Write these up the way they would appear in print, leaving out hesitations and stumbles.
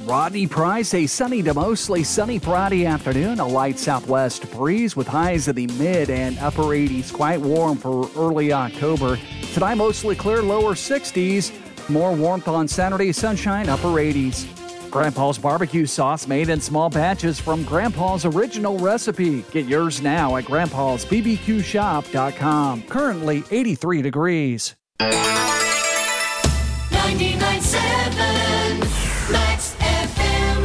Rodney Price. A sunny to mostly sunny Friday afternoon. A light southwest breeze with highs in the mid and upper 80s. Quite warm for early October. Tonight mostly clear, lower 60s. More warmth on Saturday, sunshine, upper 80s. Grandpa's barbecue sauce made in small batches from Grandpa's original recipe. Get yours now at grandpa'sbbqshop.com. Currently 83 degrees. 99.7 Max FM.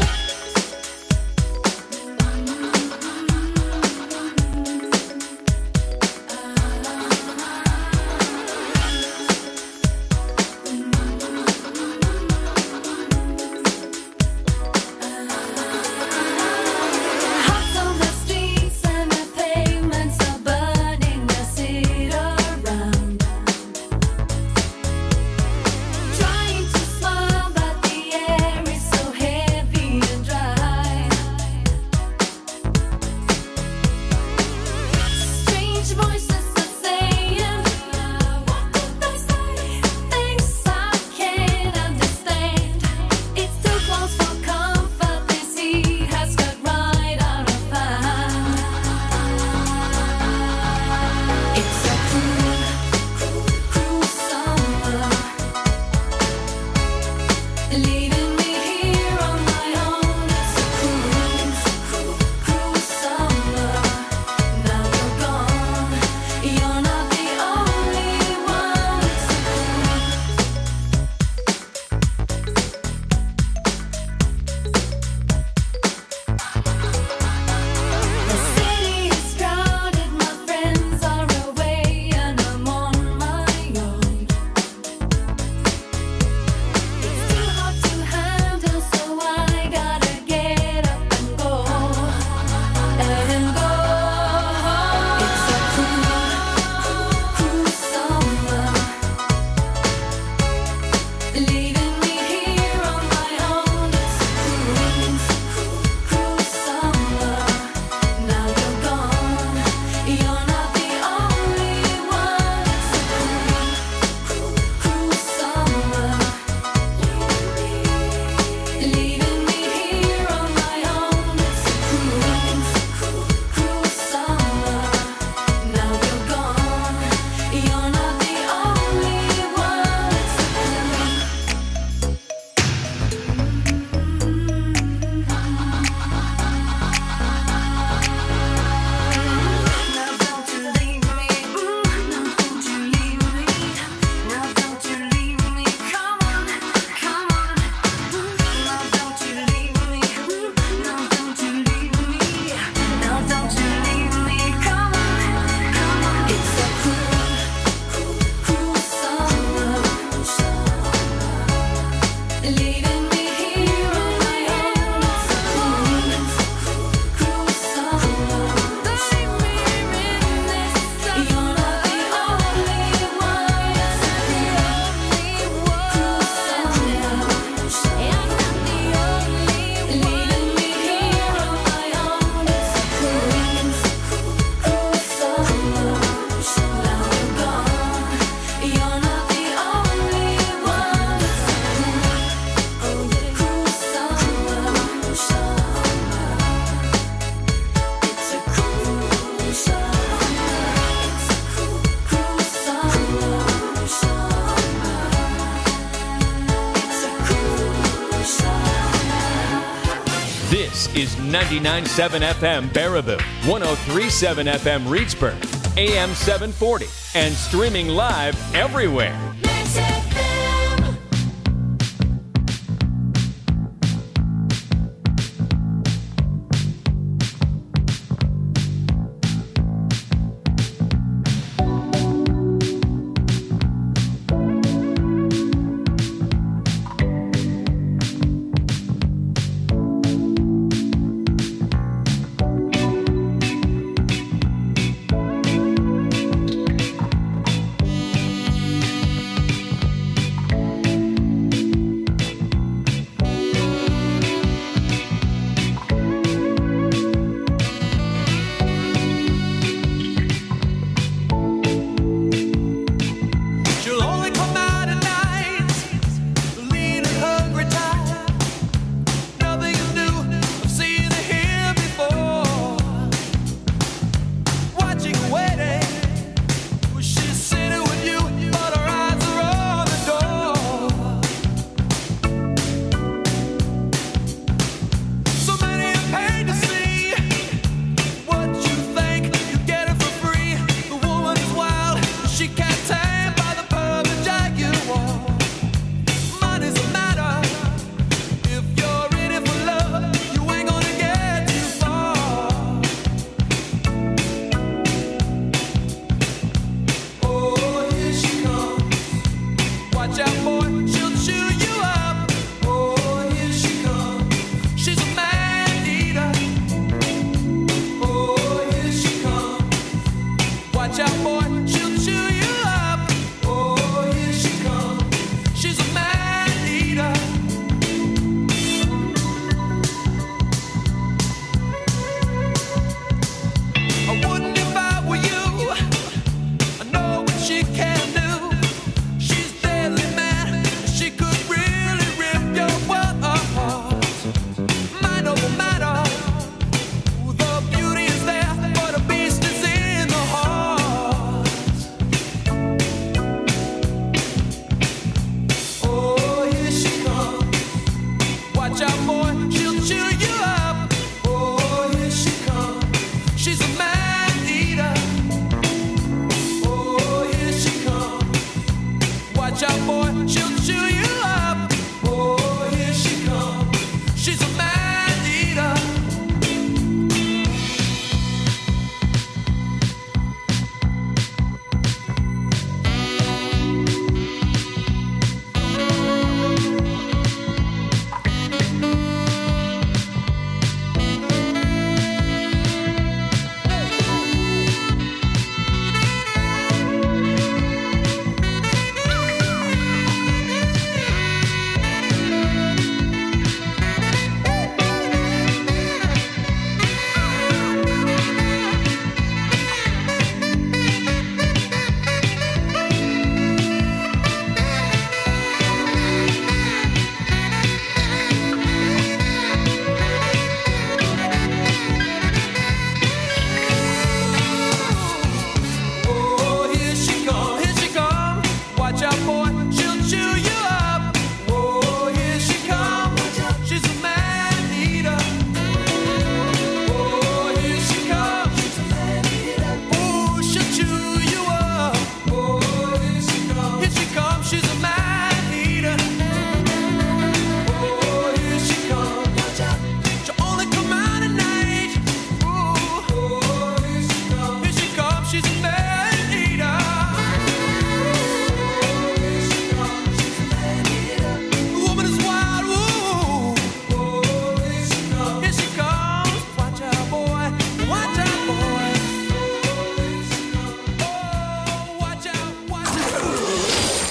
Hearts on the streets and the pavements are burning the city around. Trying to smile, but the air is so heavy and dry. Strange voices are saying, what did they say? Things I can't understand. It's too close for comfort. This heat has got right out of hand. It's a cruel, cruel summer. Leaving me here on my own. It's a cruel summer. Now you're gone. You're not the only one. It's The city is crowded. My friends are away and I'm on my own. It's too hard to handle, so I gotta get up and go. It's a cruel summer. Leaving me here on my own. It's a cruel summer. Now you're gone. You're not the only one. It's a cruel summer. Leaving me here on my own. It's a cruel summer. Now you're gone. You're not the only one. Now don't you leave me. Now don't you leave me. Now don't you leave me. Come on, come on. Now don't you leave me. Now don't you leave me. Now don't you leave me. Come on, come on. It's a cruel summer. Leaving me here on my own. It's a cruel summer. Leave me in this summer. You're not the only one. It's a cruel summer. I'm not the only one. Leaving me here on my own. It's a cruel summer. Now you're gone. You're not the only one. It's a cruel summer. It's a cruel summer. This is 99.7 FM Baraboo, 103.7 FM Reedsburg, AM 740, and streaming live everywhere. Max FM.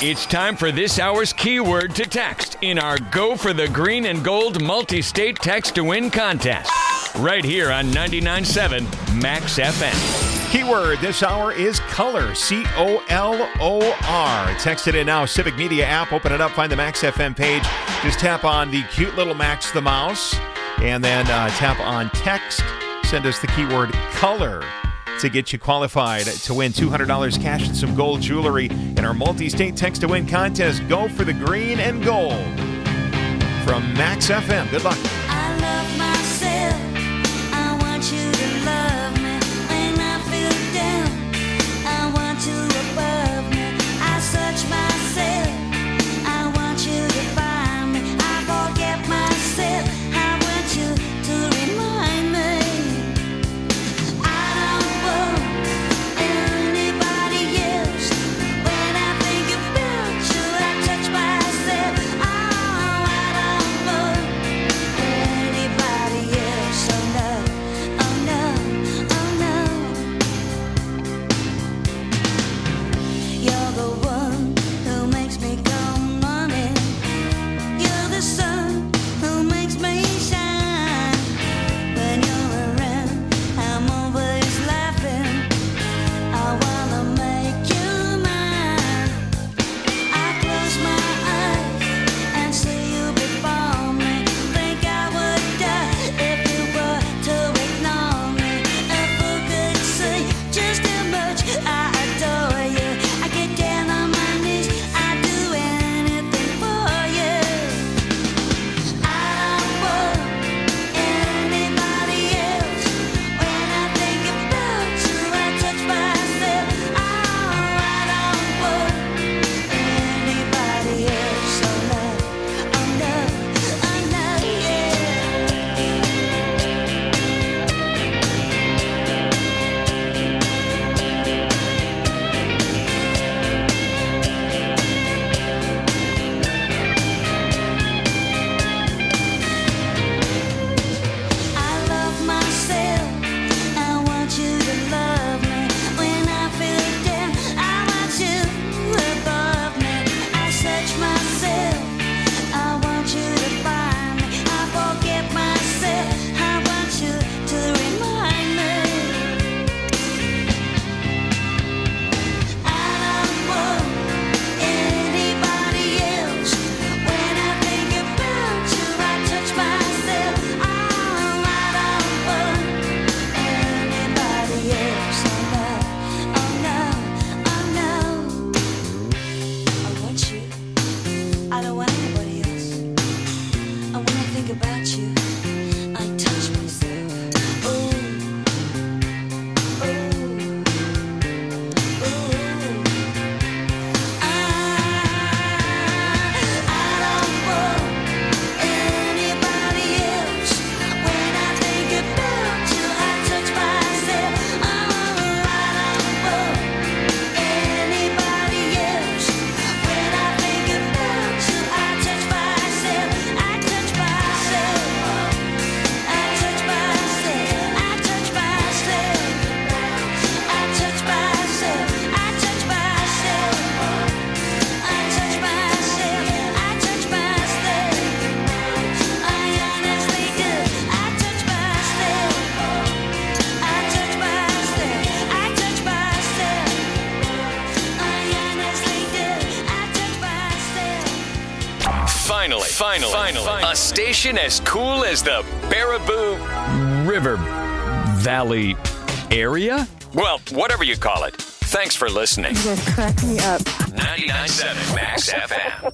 It's time for this hour's keyword to text in our Go for the Green and Gold multi-state text to win contest. Right here on 99.7 Max FM. Keyword this hour is color, C-O-L-O-R. Text it in now, Civic Media app. Open it up, find the Max FM page. Just tap on the cute little Max the Mouse, and then tap on text. Send us the keyword color to get you qualified to win $200 cash and some gold jewelry in our multi-state text-to-win contest. Go for the green and gold from Max FM. Good luck. I love myself. I want you to love me when I feel down. I want you above me. I search myself. I want you to find me. I forget myself. I want you to remind me. I don't want anybody else. When I think about you, I touch myself. Oh, I don't want anybody else. Oh no, oh no, oh no. You're the one who makes me come running. You're the sun who makes me shine. When you're around, I'm always laughing. I wanna make you mine. I close my eyes and see you before me. Think I would die if you were to ignore me. If who could see just how much I adore you? I get down on my knees, I do anything for you. I don't want anybody else. When I think about you, I touch myself. Oh, I don't want anybody else. Oh no, oh no, oh no, yeah. I love myself. I want you to love me. When I feel down, I want you above me. I search myself. I want you to find me. I forget myself. I want you to remind me. I don't want anybody else. When I think about you, I touch myself. Oh, I don't want anybody else. Oh no, oh no, oh no. I want you. I don't want anybody else. And when I think about you, I touch myself. Oh, oh, oh. I don't want anybody else. When I think about you, I touch myself. Oh, I don't want anybody else. When I think about you, I touch myself. I touch myself. I touch myself. I touch myself. I touch myself. I touch myself. I touch myself. I touch myself. I honestly do. I touch myself. I touch myself. I touch myself. I honestly do. I touch myself. Finally, a station as cool as the Baraboo River Valley area? Well, whatever you call it. Thanks for listening. You guys crack me up. 99.7 Max FM.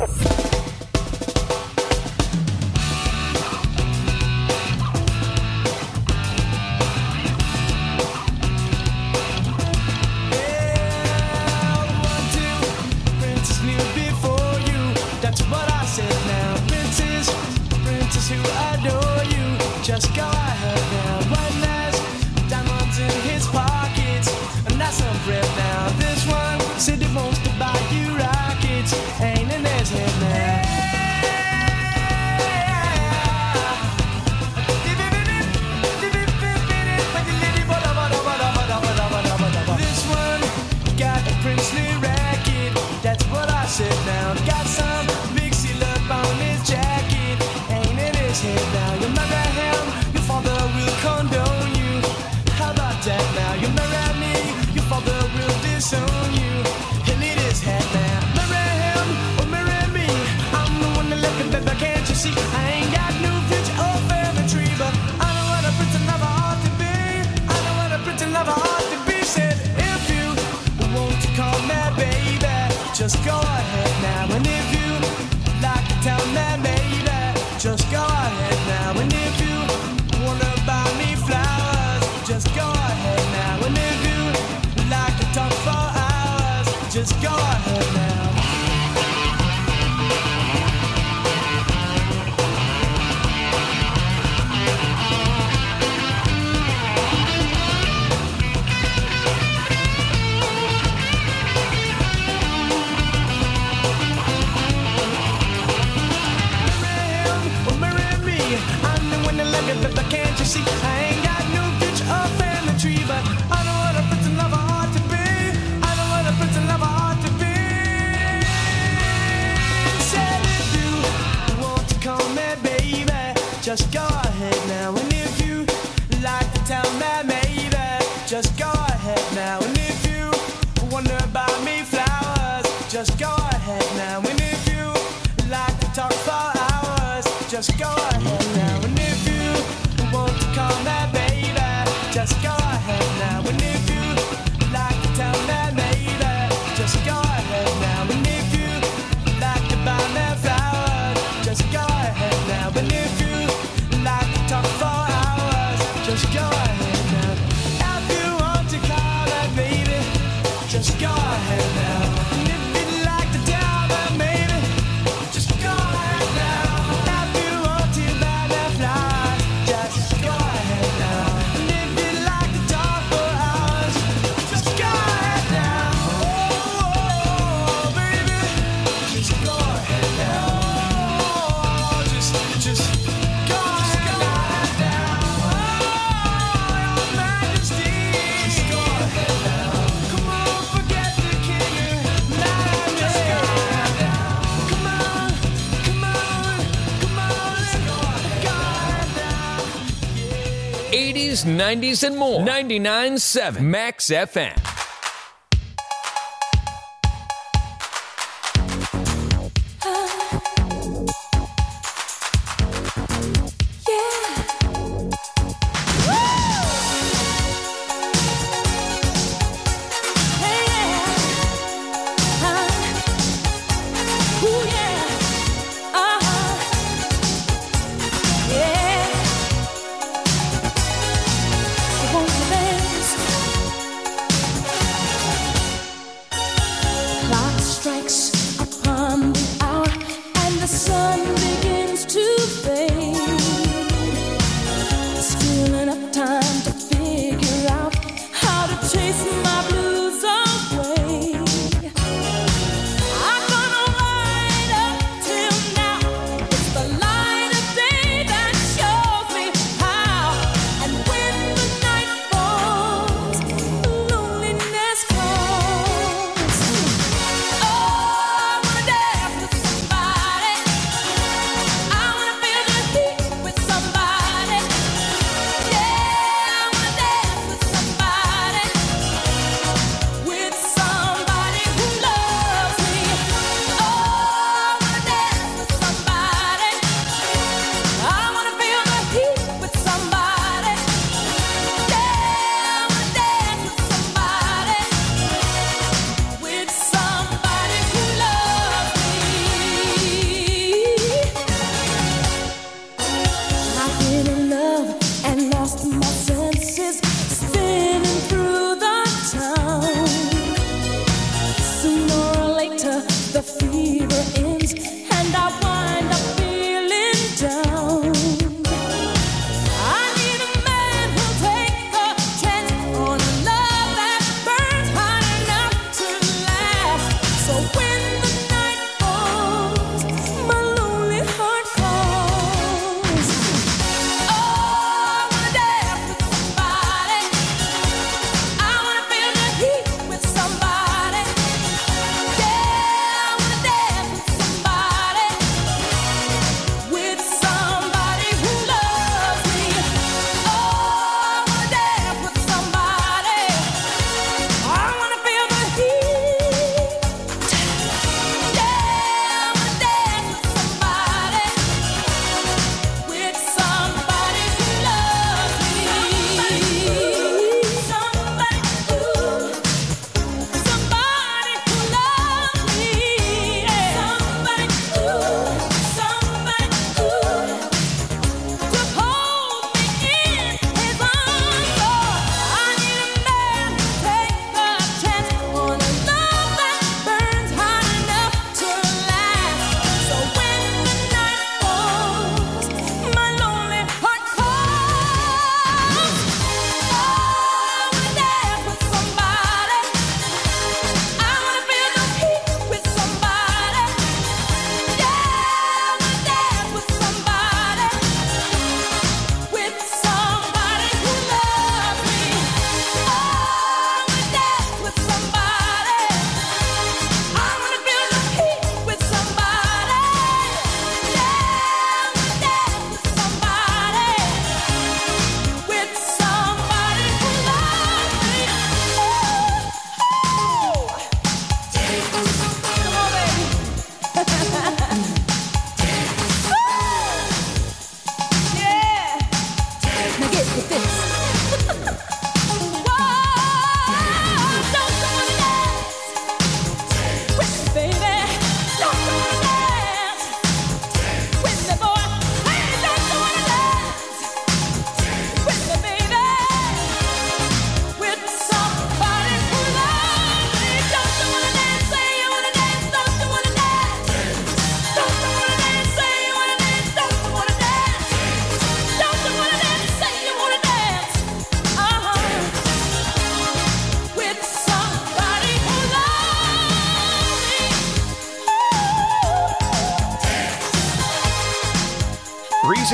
Princess knew before you. That's what I said now. Princess who adore you. Just go ahead now. One has diamonds in his pockets, and that's some bread now. This one said he wants to buy you rockets. Ain't in his head now. head now. You marry him, your father will condone you. How about that now? You marry me, your father will disown you. He'll eat his head now. Marry him or marry me. I'm the one that left him, baby, can't you see? I ain't got no future or family tree, but I know what a prince lover ought to be. I know what a prince lover ought to be. Said if you want to call me baby, just go ahead now. And if you like to tell me baby, just go ahead now. And if you wanna buy me flowers, just go ahead now. And if you like to talk for hours, just go ahead now. But can't you see? I ain't got no future or family tree, but I know what a prince and lover ought to be. I know what a prince and lover ought to be. Said if you want to call me baby, just go ahead now. And if you like to tell me maybe, just go ahead now. And if you wonder about me flowers, just go ahead now. And if you like to talk for hours, just go ahead now. And if you want to call me baby, just go ahead now. And if you like to tell me maybe, just go ahead now. And if you like to buy me flowers, just go ahead now. And if you like to talk for hours, just go ahead now. If you want to call me baby, just go ahead now. And if you'd like to tell me maybe, just go ahead now. If you want to buy me flowers, just go ahead now. And if you'd like to talk for hours, just go ahead now. Oh, baby, just go ahead now. Oh, just go ahead now. Oh, your majesty, just go ahead now. Come on, forget the king. Just go ahead now. Come on, come on, come on, go ahead now. 80s, 90s, and more. 99.7 Max FM.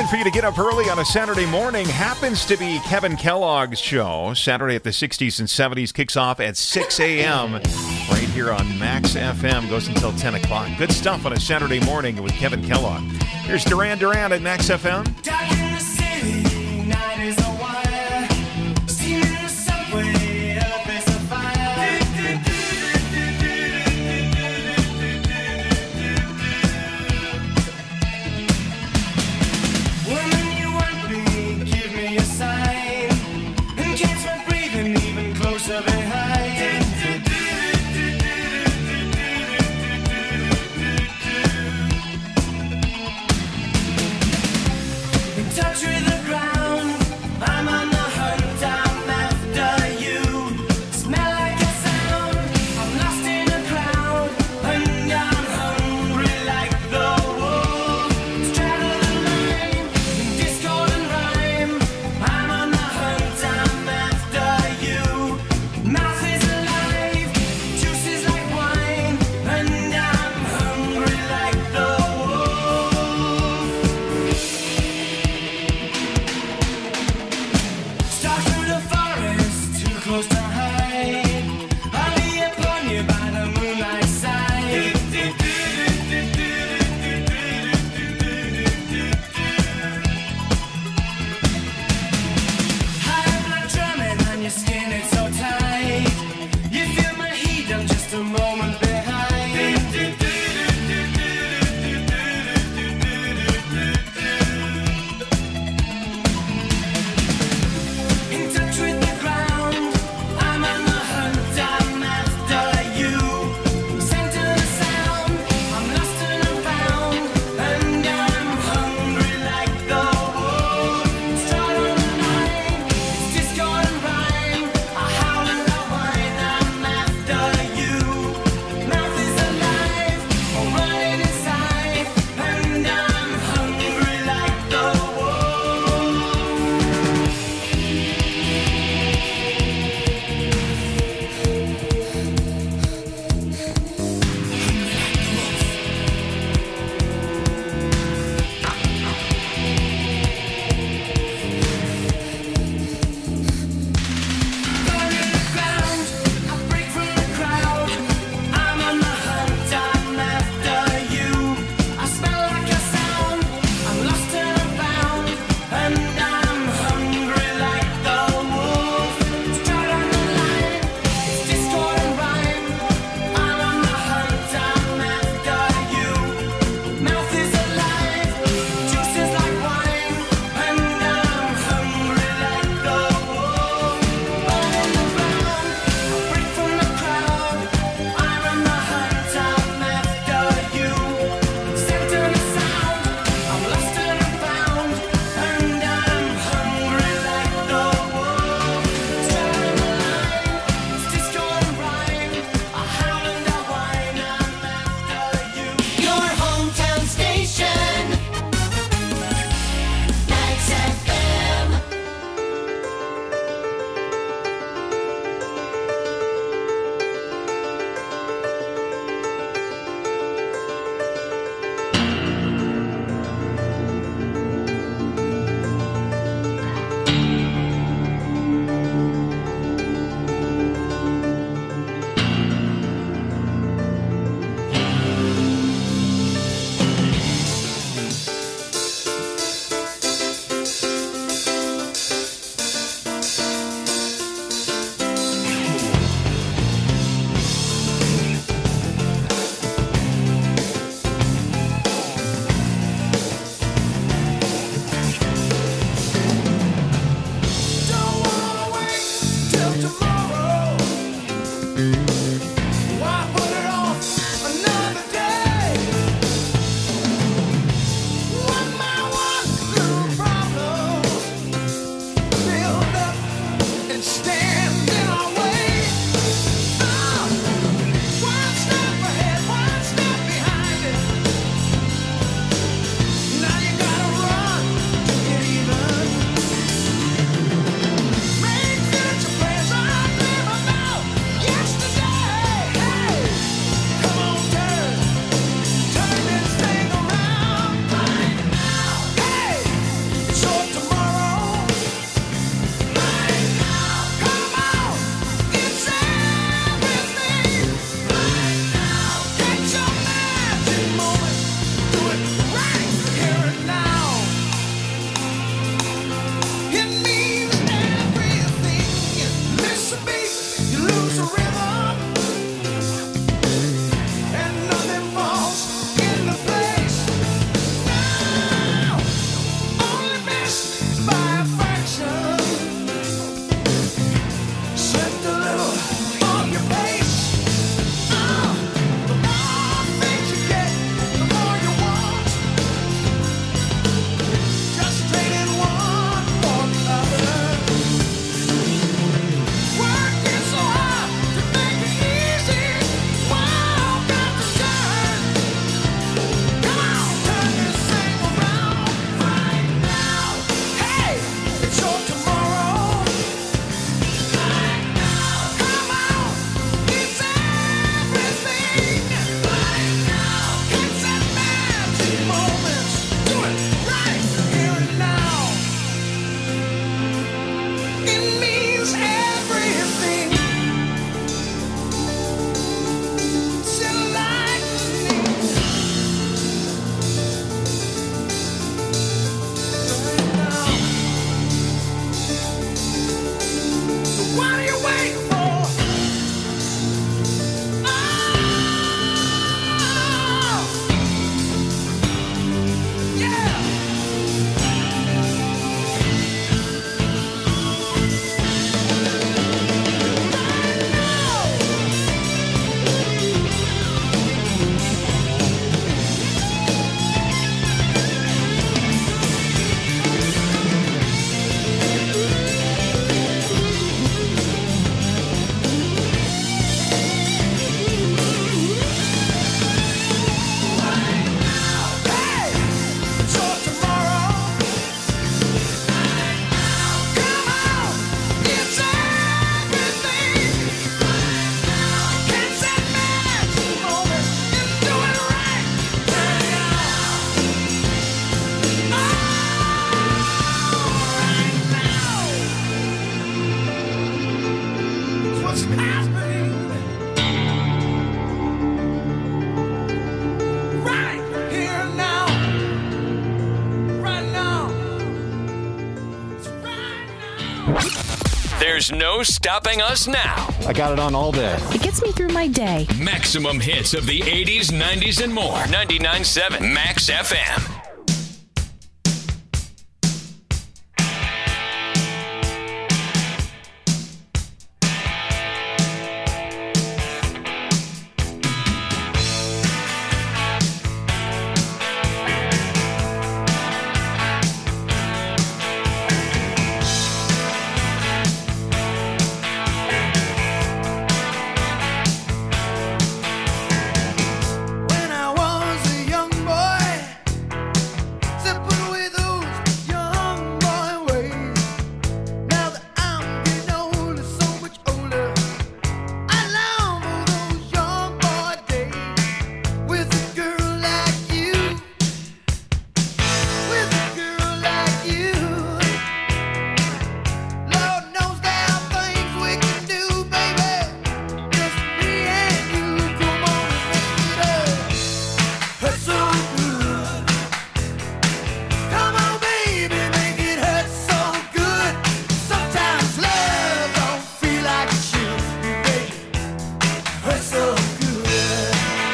for you to get up early on a Saturday morning happens to be Kevin Kellogg's show. Saturday at the 60s and 70s kicks off at 6 a.m. right here on Max FM. Goes until 10 o'clock. Good stuff on a Saturday morning with Kevin Kellogg. Here's Duran Duran at Max FM. Dark in the city, night is a wire. Steam in the subway, earth is a fire. Woman, you want me, give me a sign. And catch my breathing even closer behind. In touch with the ground, I'm on the hunt, I'm after you. Smell like a sound, I'm lost in a crowd, and I'm hungry like the wolf. Straddle the line, in discord and rhyme, I'm on the hunt, I'm after you. Mouth is alive, juice is like wine, and I'm hungry like the wolf. There's no stopping us now. I got it on all day. It gets me through my day. Maximum hits of the 80s, 90s, and more. 99.7 Max FM. When I was a young boy, sipping with those young boy ways. Now that I'm getting older, so much older, I long for those young boy days with a girl like you, with a girl like you. Lord knows there are things we can do, baby. Just me and you, come on and make it up. Hurt so good. Come on, baby, make it hurt so good. Sometimes love don't feel like it should, baby. Hurt so good.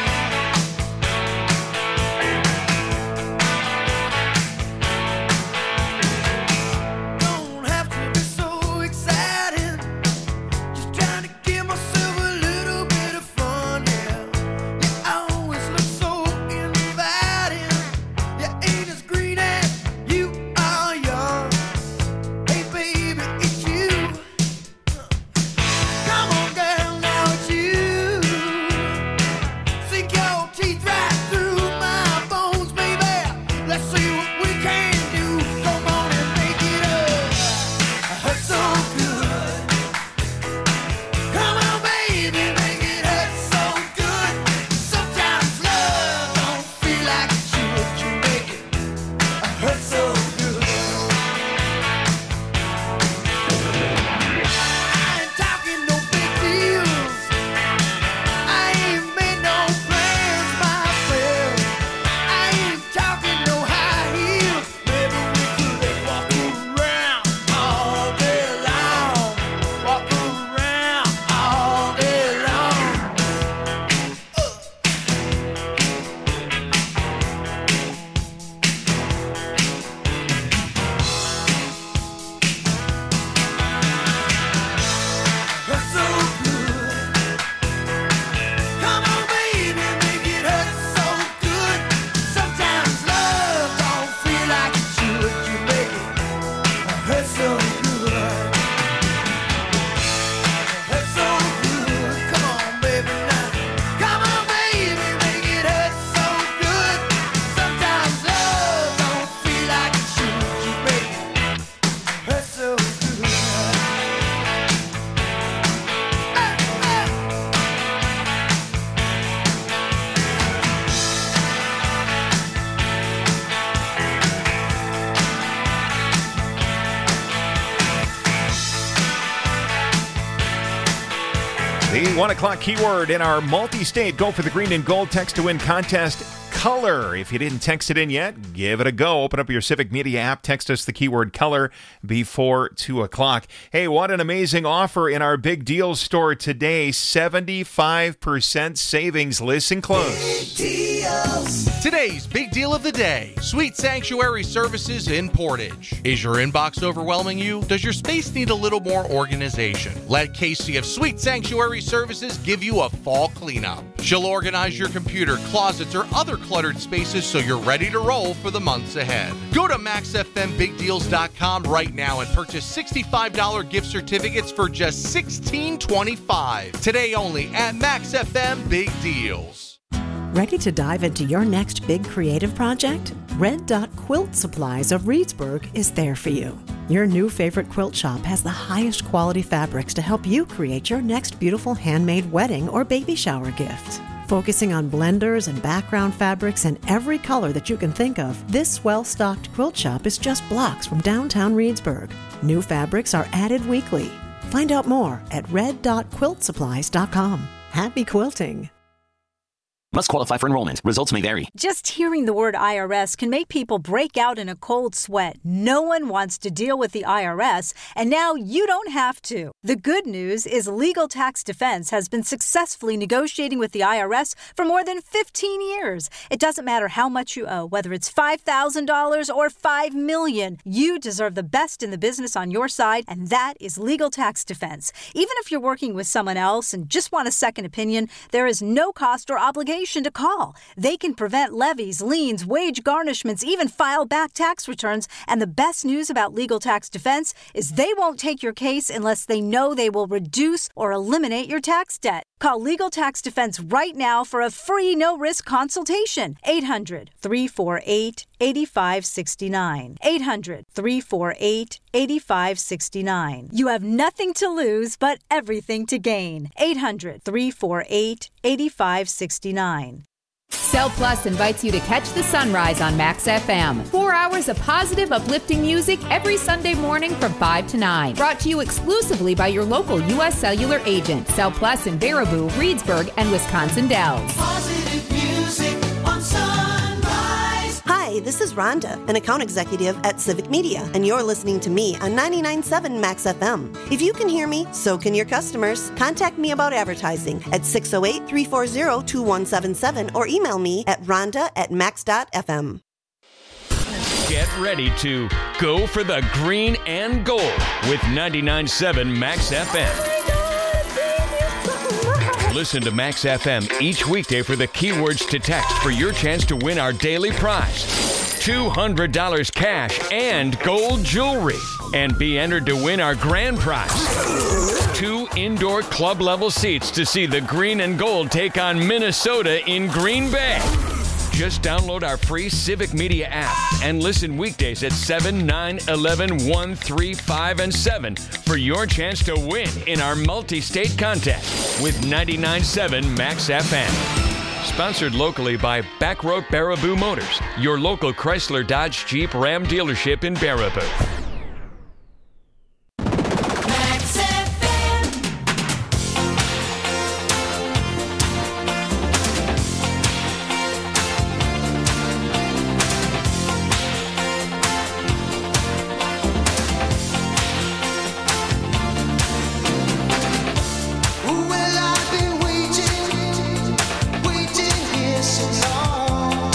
Don't have to be so exciting. Just trying to give myself a little bit of fun, yeah. You always look so inviting. You ain't as green as you are young. Hey, baby, it's you. Come on, girl, now it's you. Sink your teeth right through my bones, baby. Let's see what we can do. Come on and make it up. I hurt so good. Come on, baby, make it hurt so good. Sometimes love don't feel like it should. You make it hurt so good. I ain't talking no big deals. I ain't made no plans myself. I ain't talking no high heels. Maybe we could walk around all day long. Walk around all day long. Hurt so good. Come on, baby, make it hurt so good. Sometimes love don't feel like it should. You make it hurt so good. Hurt so good. Come on, baby, now. Come on, baby, make it hurt so good. Sometimes love don't feel like it should. You make it hurt so good. The 1 o'clock keyword in our multi-state Go for the Green and Gold Text to Win contest, color. If you didn't text it in yet, give it a go. Open up your Civic Media app. Text us the keyword color before 2 o'clock. Hey, what an amazing offer in our Big Deals store today. 75% savings. Listen close. Today's big deal of the day, Sweet Sanctuary Services in Portage. Is your inbox overwhelming you? Does your space need a little more organization? Let Casey of Sweet Sanctuary Services give you a fall cleanup. She'll organize your computer, closets, or other cluttered spaces so you're ready to roll for the months ahead. Go to MaxFMBigDeals.com right now and purchase $65 gift certificates for just $16.25. Today only at Max FM Big Deals. Ready to dive into your next big creative project? Red Dot Quilt Supplies of Reedsburg is there for you. Your new favorite quilt shop has the highest quality fabrics to help you create your next beautiful handmade wedding or baby shower gift. Focusing on blenders and background fabrics in every color that you can think of, this well-stocked quilt shop is just blocks from downtown Reedsburg. New fabrics are added weekly. Find out more at red.quiltsupplies.com. Happy quilting! Must qualify for enrollment. Results may vary. Just hearing the word IRS can make people break out in a cold sweat. No one wants to deal with the IRS, and now you don't have to. The good news is Legal Tax Defense has been successfully negotiating with the IRS for more than 15 years. It doesn't matter how much you owe, whether it's $5,000 or $5 million. You deserve the best in the business on your side, and that is Legal Tax Defense. Even if you're working with someone else and just want a second opinion, there is no cost or obligation to call. They can prevent levies, liens, wage garnishments, even file back tax returns. And the best news about Legal Tax Defense is they won't take your case unless they know they will reduce or eliminate your tax debt. Call Legal Tax Defense right now for a free no-risk consultation. 800-348-8569. 800-348-8569. You have nothing to lose but everything to gain. 800-348-8569. Cell Plus invites you to catch the sunrise on Max FM. 4 hours of positive, uplifting music every Sunday morning from 5 to 9. Brought to you exclusively by your local U.S. Cellular agent. Cell Plus in Baraboo, Reedsburg, and Wisconsin Dells. Positive music on Sunrise. Hi, this is Rhonda, an account executive at Civic Media, and you're listening to me on 99.7 Max FM. If you can hear me, so can your customers. Contact me about advertising at 608-340-2177 or email me at rhonda@max.fm. Get ready to go for the green and gold with 99.7 Max FM. Listen to Max FM each weekday for the keywords to text for your chance to win our daily prize. $200 cash and gold jewelry. And be entered to win our grand prize. 2 indoor club level seats to see the green and gold take on Minnesota in Green Bay. Just download our free Civic Media app and listen weekdays at 7, 9, 11, 1, 3, 5, and 7 for your chance to win in our multi-state contest with 99.7 Max FM. Sponsored locally by Backroad Baraboo Motors, your local Chrysler Dodge Jeep Ram dealership in Baraboo. Max FM. Well, I've been waiting here so long,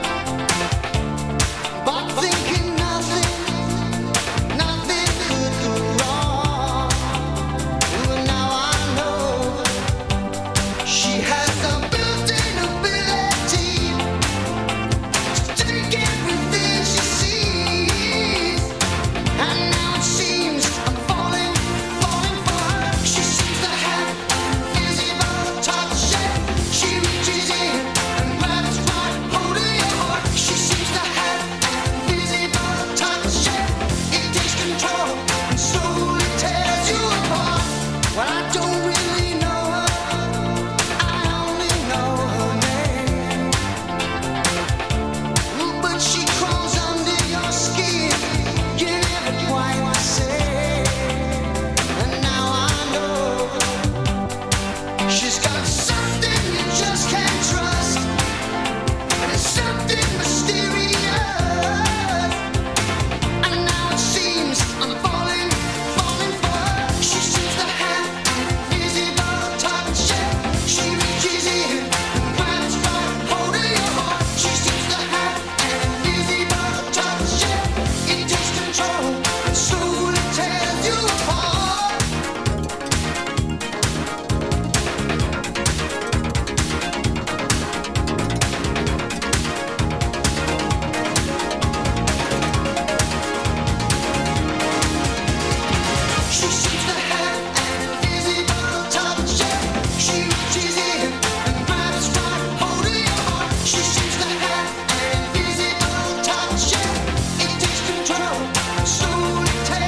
but thinking nothing could go wrong. Well, now I know she has the built-in ability to take everything she sees, and now it seems I'm falling for her. She seems to have invisible touch, and she reaches in and grabs right hold of your heart. She seems to have invisible touch, and it takes control and slowly tears you apart. Well, I don't really know her, I only know her name. But she crawls under your skin, you never quite the same. And now I know she's got something you just can't trust, and it's something mysterious. And now it seems I'm falling for her. She seems to have invisible touch, and she reaches in and grabs right hold of your heart. She seems to have invisible touch, and it takes control and slowly tears you apart. She seems to have an invisible touch, and she reaches in and grabs right hold of your heart. She seems to have an invisible touch, and it takes control and slowly tears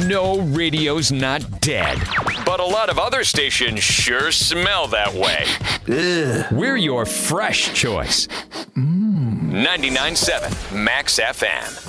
No, radio's not dead. But a lot of other stations sure smell that way. We're your fresh choice. 99.7 Max FM.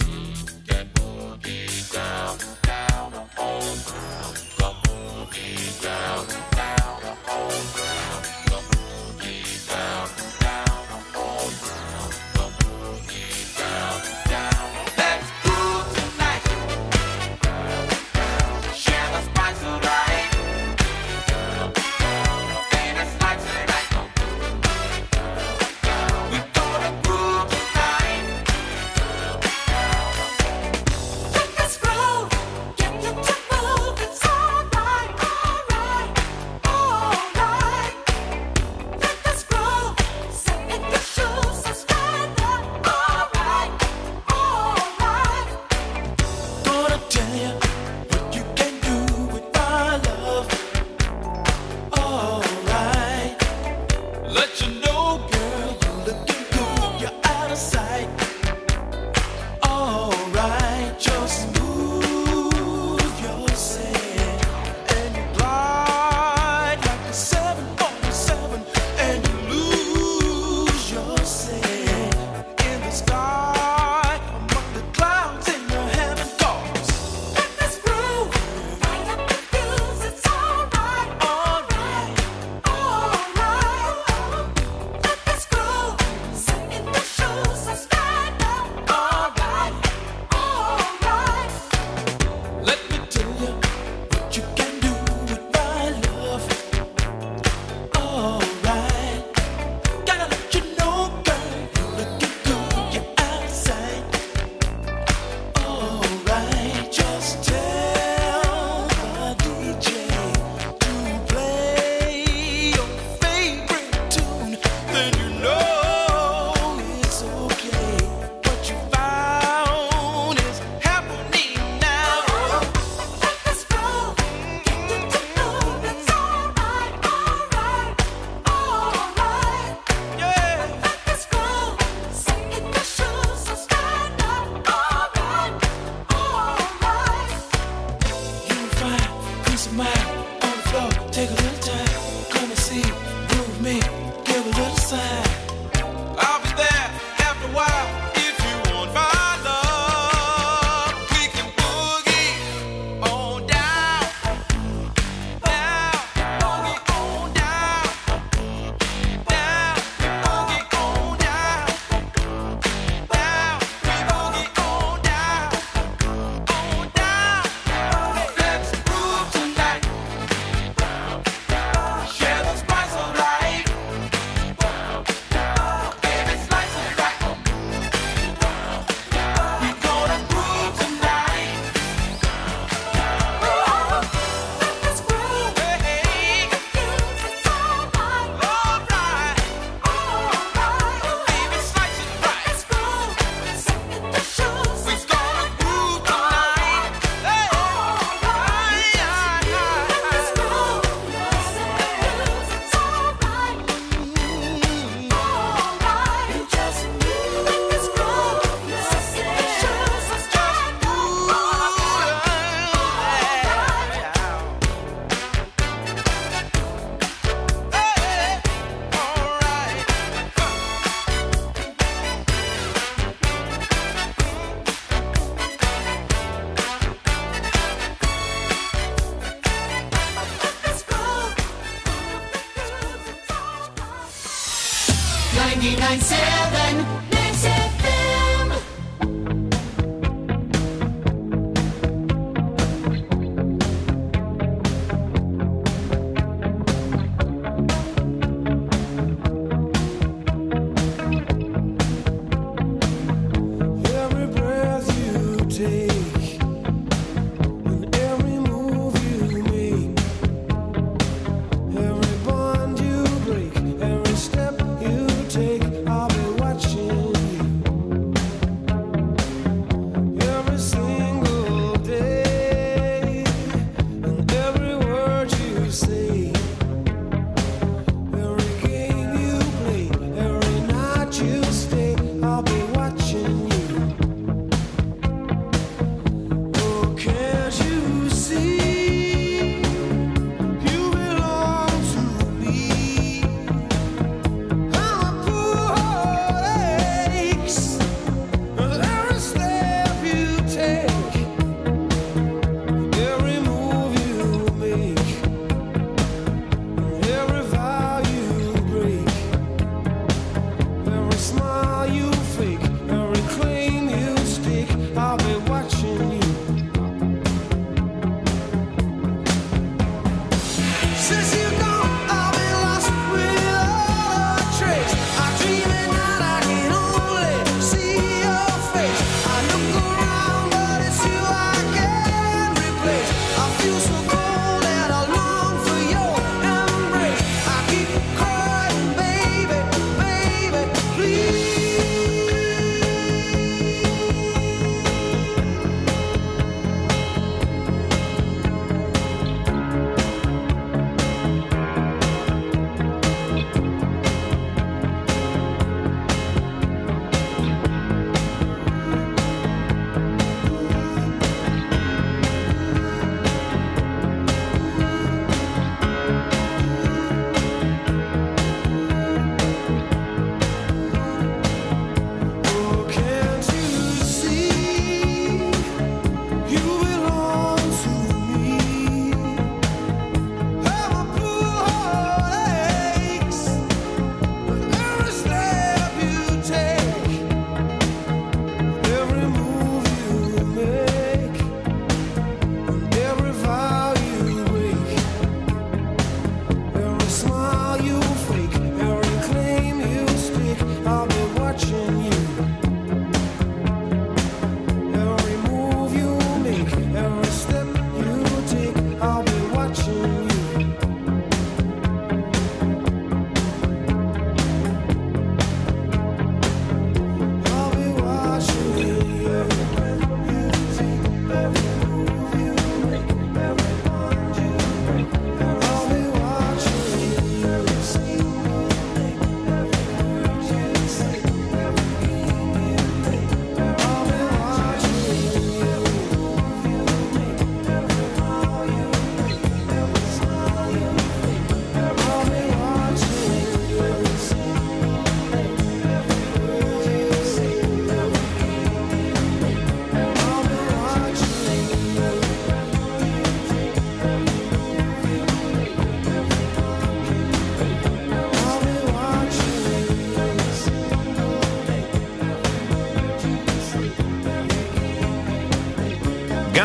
Every bond you break, every step you take, I'll be watching.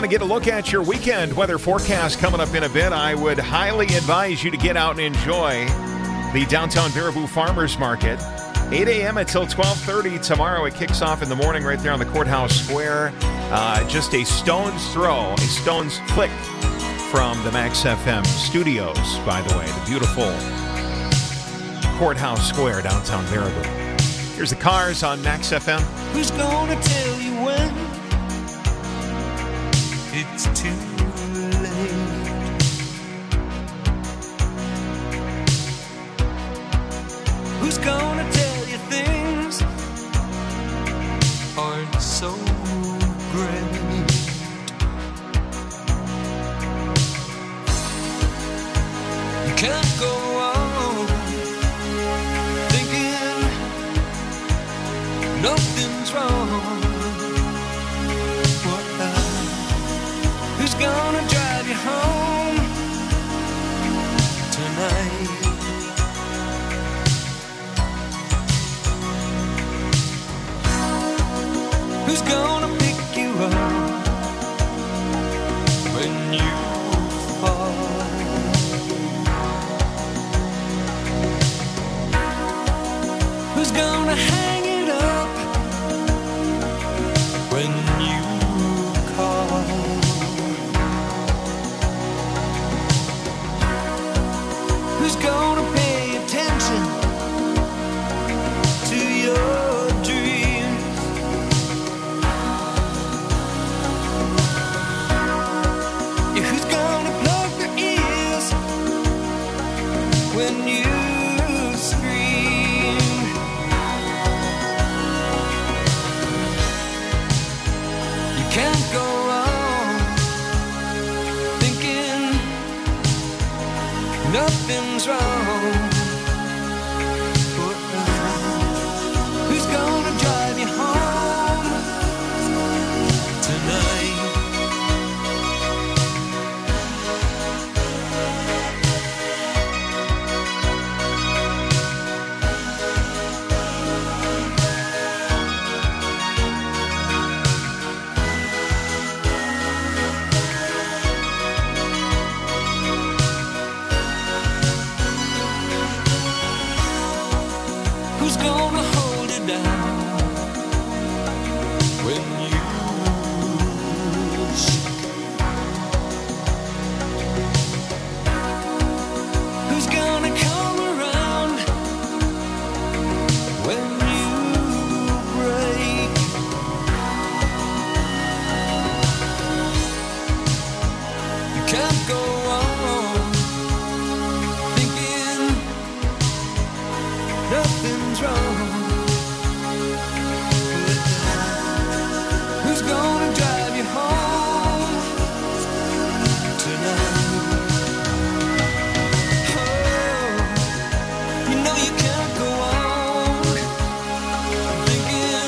want to get a look at your weekend weather forecast coming up in a bit, I would highly advise you to get out and enjoy the downtown Baraboo Farmers Market. 8 a.m. until 12:30 tomorrow. It kicks off in the morning right there on the Courthouse Square. Just a stone's throw, a stone's click from the Max FM studios, by the way. The beautiful Courthouse Square, downtown Baraboo. Here's the Cars on Max FM. Who's gonna tell you when it's too late? Who's gonna tell you things aren't so great? You can't go on thinking nothing's wrong. Who's gonna drive you home tonight? Who's gonna pick you up when you fall? Who's gonna hang it up when you call? Who's gonna pay attention to your dreams? Yeah, who's gonna plug their ears when you scream? You can't go on thinking nothing's wrong. Who's gonna drive you home tonight? Who's gonna hold it down when you shake? Who's gonna come around when you break? You can't go on thinking nothing's wrong. Who's gonna drive you home tonight? Oh, you know you can't go on thinking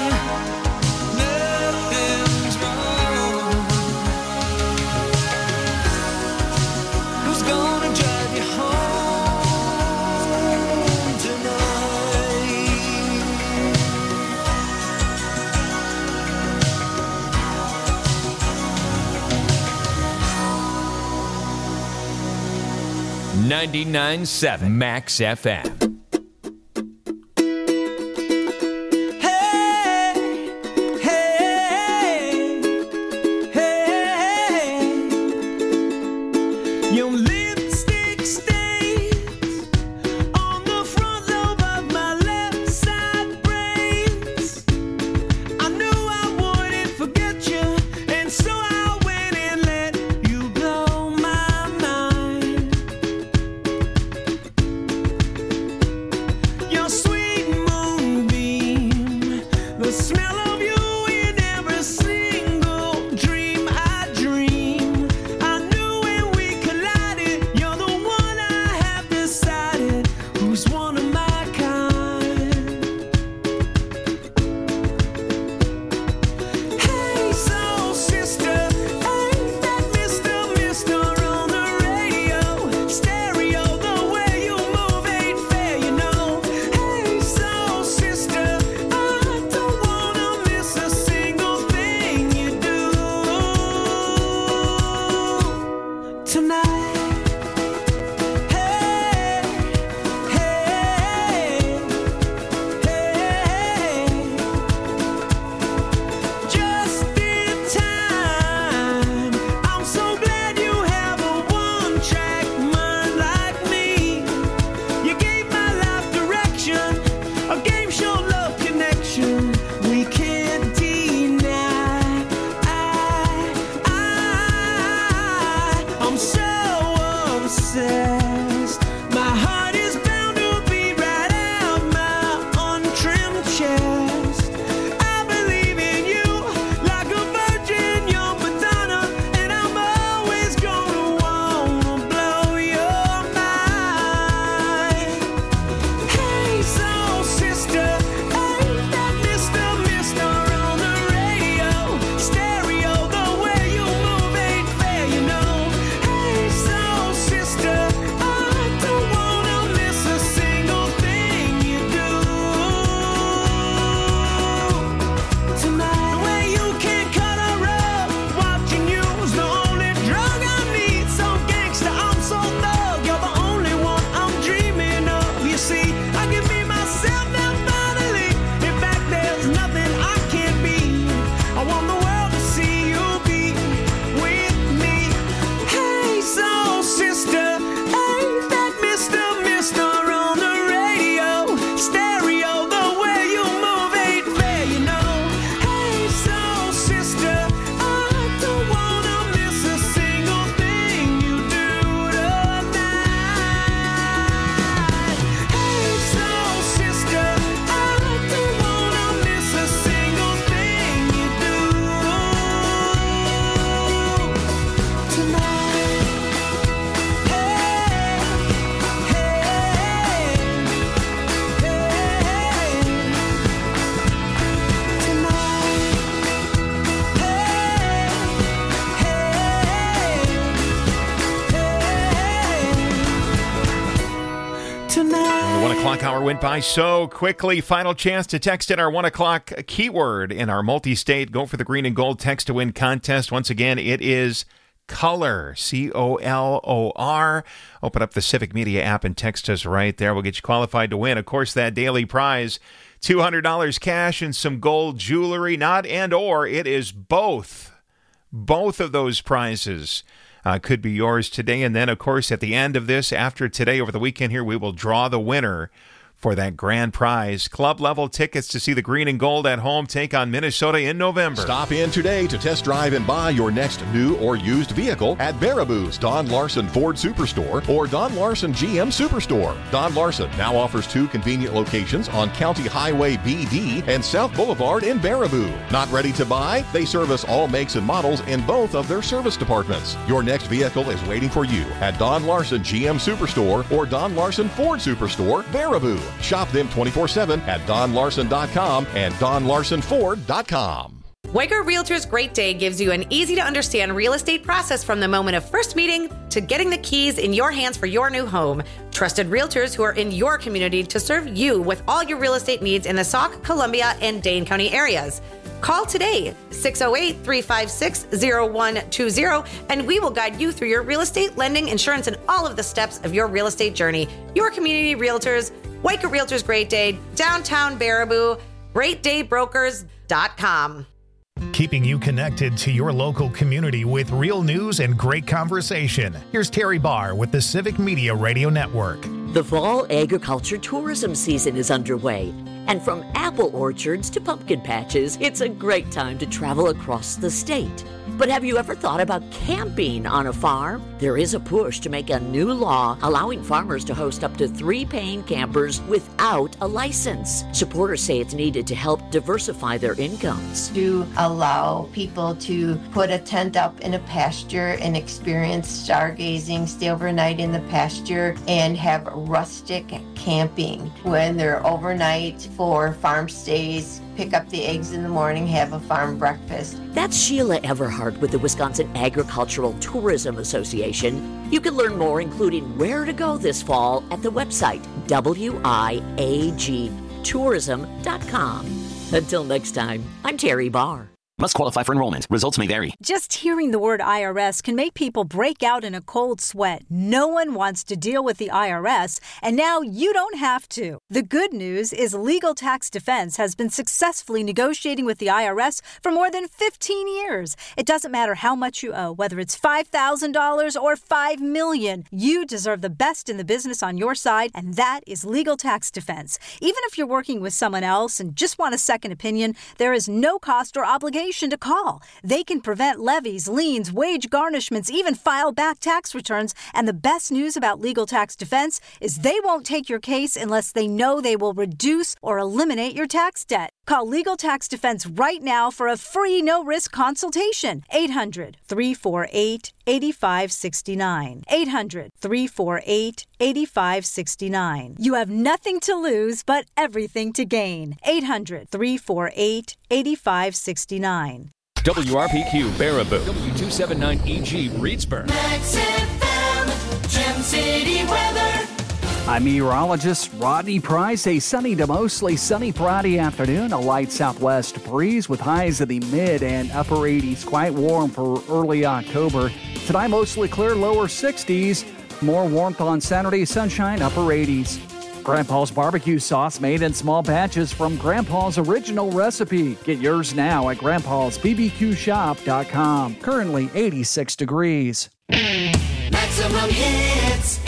nothing's wrong. Who's gonna drive you home tonight? 99.7 Max FM. Your lipstick stains on the front lobe of my left side brains. I knew I wouldn't forget you, and so I went and let you blow my mind. went by so quickly. Final chance to text in our 1 o'clock keyword in our multi-state Go for the Green and Gold Text to Win contest. Once again, it is color, COLOR. Open up the Civic Media app and text us right there. We'll get you qualified to win, of course, that daily prize, $200 cash and some gold jewelry. Not and or, it is both. Both of those prizes could be yours today. And then, of course, at the end of this, after today, over the weekend here, we will draw the winner for that grand prize. Club-level tickets to see the Green and Gold at home take on Minnesota in November. Stop in today to test drive and buy your next new or used vehicle at Baraboo's Don Larson Ford Superstore or Don Larson GM Superstore. Don Larson now offers 2 convenient locations on County Highway BD and South Boulevard in Baraboo. Not ready to buy? They service all makes and models in both of their service departments. Your next vehicle is waiting for you at Don Larson GM Superstore or Don Larson Ford Superstore, Baraboo. Shop them 24/7 at donlarson.com and donlarsonford.com. Weiger Realtors Great Day gives you an easy-to-understand real estate process from the moment of first meeting to getting the keys in your hands for your new home. Trusted realtors who are in your community to serve you with all your real estate needs in the Sauk, Columbia, and Dane County areas. Call today, 608-356-0120, and we will guide you through your real estate, lending, insurance, and all of the steps of your real estate journey. Your community realtors, Weiger Realtors Great Day, downtown Baraboo, GreatDayBrokers.com. Keeping you connected to your local community with real news and great conversation. Here's Terry Barr with the Civic Media Radio Network. The fall agriculture tourism season is underway, and from apple orchards to pumpkin patches, it's a great time to travel across the state. But have you ever thought about camping on a farm? There is a push to make a new law allowing farmers to host up to 3 paying campers without a license. Supporters say it's needed to help diversify their incomes. To allow people to put a tent up in a pasture and experience stargazing, stay overnight in the pasture, and have rustic camping when they're overnight for farm stays, pick up the eggs in the morning, have a farm breakfast. That's Sheila Everhart with the Wisconsin Agricultural Tourism Association. You can learn more, including where to go this fall, at the website wiagtourism.com. Until next time, I'm Terry Barr. Must qualify for enrollment. Results may vary. Just hearing the word IRS can make people break out in a cold sweat. No one wants to deal with the IRS, and now you don't have to. The good news is Legal Tax Defense has been successfully negotiating with the IRS for more than 15 years. It doesn't matter how much you owe, whether it's $5,000 or $5 million. You deserve the best in the business on your side, and that is Legal Tax Defense. Even if you're working with someone else and just want a second opinion, there is no cost or obligation to call. They can prevent levies, liens, wage garnishments, even file back tax returns. And the best news about Legal Tax Defense is they won't take your case unless they know they will reduce or eliminate your tax debt. Call Legal Tax Defense right now for a free no-risk consultation. 800-348-8569. 800-348-8569. You have nothing to lose but everything to gain. 800-348-8569. WRPQ Baraboo, W279EG Reedsburg. Max FM, Gem City weather. I'm meteorologist Rodney Price. A sunny to mostly sunny Friday afternoon. A light southwest breeze with highs in the mid and upper 80s. Quite warm for early October. Tonight mostly clear, lower 60s. More warmth on Saturday, sunshine, upper 80s. Grandpa's barbecue sauce made in small batches from Grandpa's original recipe. Get yours now at grandpa'sbbqshop.com. Currently 86 degrees. Maximum hits.